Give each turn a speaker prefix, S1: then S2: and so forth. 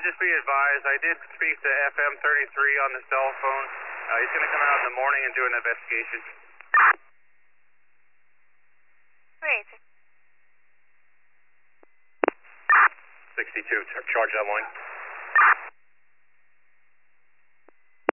S1: just be advised, I did speak to FM 33 on the cell phone. He's going to come out in the morning and do an investigation.
S2: Great.
S1: 62, charge that line.